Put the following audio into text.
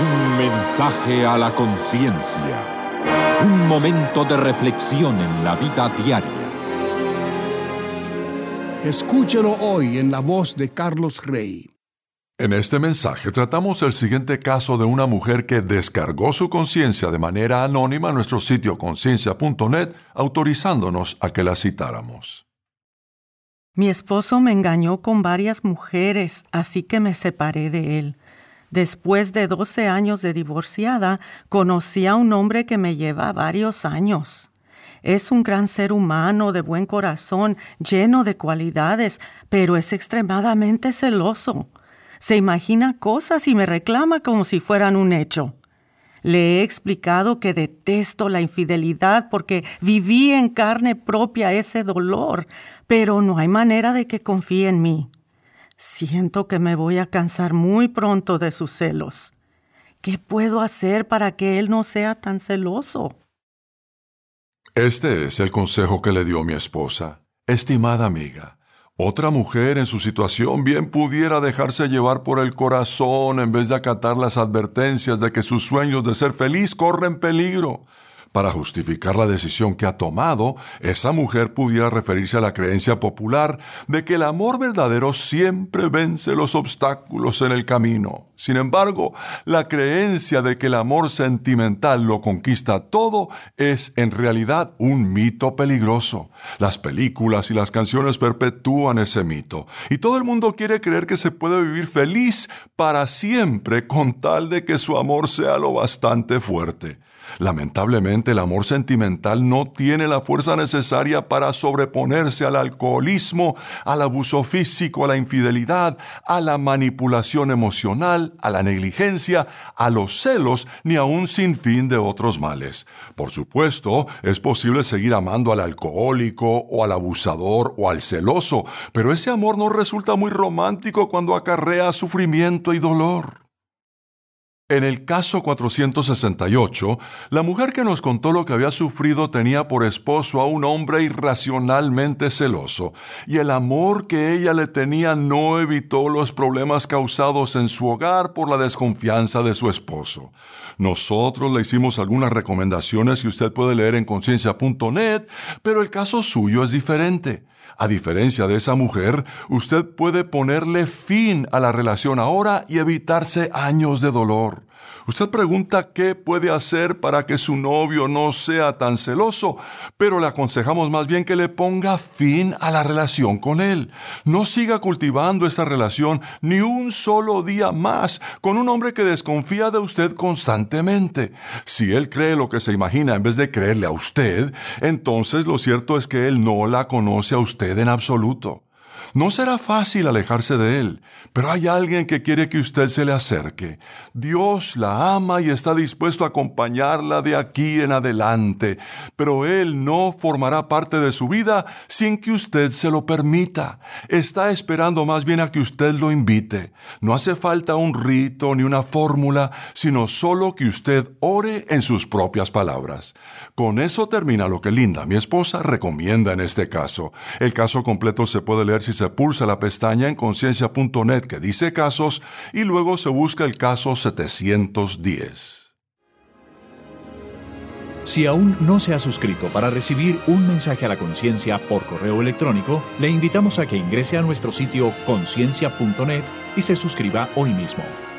Un mensaje a la conciencia. Un momento de reflexión en la vida diaria. Escúchelo hoy en la voz de Carlos Rey. En este mensaje tratamos el siguiente caso de una mujer que descargó su conciencia de manera anónima a nuestro sitio conciencia.net, autorizándonos a que la citáramos. Mi esposo me engañó con varias mujeres, así que me separé de él. Después de 12 años de divorciada, conocí a un hombre que me lleva varios años. Es un gran ser humano de buen corazón, lleno de cualidades, pero es extremadamente celoso. Se imagina cosas y me reclama como si fueran un hecho. Le he explicado que detesto la infidelidad porque viví en carne propia ese dolor, pero no hay manera de que confíe en mí. Siento que me voy a cansar muy pronto de sus celos. ¿Qué puedo hacer para que él no sea tan celoso? Este es el consejo que le dio mi esposa. Estimada amiga, otra mujer en su situación bien pudiera dejarse llevar por el corazón en vez de acatar las advertencias de que sus sueños de ser feliz corren peligro. Para justificar la decisión que ha tomado, esa mujer pudiera referirse a la creencia popular de que el amor verdadero siempre vence los obstáculos en el camino. Sin embargo, la creencia de que el amor sentimental lo conquista todo es en realidad un mito peligroso. Las películas y las canciones perpetúan ese mito, y todo el mundo quiere creer que se puede vivir feliz para siempre con tal de que su amor sea lo bastante fuerte. Lamentablemente, el amor sentimental no tiene la fuerza necesaria para sobreponerse al alcoholismo, al abuso físico, a la infidelidad, a la manipulación emocional, a la negligencia, a los celos, ni a un sinfín de otros males. Por supuesto, es posible seguir amando al alcohólico, o al abusador, o al celoso, pero ese amor no resulta muy romántico cuando acarrea sufrimiento y dolor. En el caso 468, la mujer que nos contó lo que había sufrido tenía por esposo a un hombre irracionalmente celoso, y el amor que ella le tenía no evitó los problemas causados en su hogar por la desconfianza de su esposo. Nosotros le hicimos algunas recomendaciones que usted puede leer en conciencia.net, pero el caso suyo es diferente. A diferencia de esa mujer, usted puede ponerle fin a la relación ahora y evitarse años de dolor. Usted pregunta qué puede hacer para que su novio no sea tan celoso, pero le aconsejamos más bien que le ponga fin a la relación con él. No siga cultivando esta relación ni un solo día más con un hombre que desconfía de usted constantemente. Si él cree lo que se imagina en vez de creerle a usted, entonces lo cierto es que él no la conoce a usted en absoluto. No será fácil alejarse de él, pero hay alguien que quiere que usted se le acerque. Dios la ama y está dispuesto a acompañarla de aquí en adelante, pero él no formará parte de su vida sin que usted se lo permita. Está esperando más bien a que usted lo invite. No hace falta un rito ni una fórmula, sino solo que usted ore en sus propias palabras. Con eso termina lo que Linda, mi esposa, recomienda en este caso. El caso completo se puede leer si se pulsa la pestaña en conciencia.net que dice casos y luego se busca el caso 710. Si aún no se ha suscrito para recibir un mensaje a la conciencia por correo electrónico, le invitamos a que ingrese a nuestro sitio conciencia.net y se suscriba hoy mismo.